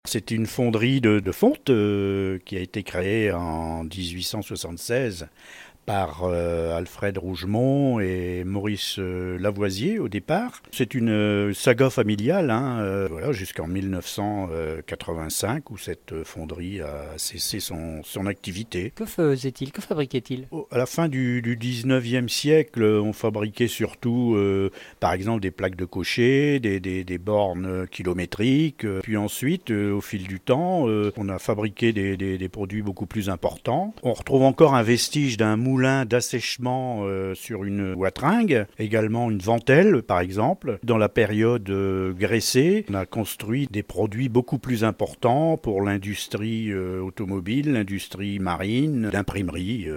C'est une fonderie de fonte qui a été créée en 1876 par Alfred Rougemont et Maurice Lavoisier au départ. C'est une saga familiale, voilà, jusqu'en 1985 où cette fonderie a cessé son activité. Que faisait-il? Que fabriquait-il? À la fin du 19e siècle, on fabriquait surtout, par exemple, des plaques de cocher, des bornes kilométriques. Puis ensuite, au fil du temps, on a fabriqué des produits beaucoup plus importants. On retrouve encore un vestige d'un moulin d'assèchement sur une watringue, également une ventelle par exemple. Dans la période graissée, on a construit des produits beaucoup plus importants pour l'industrie automobile, l'industrie marine, l'imprimerie.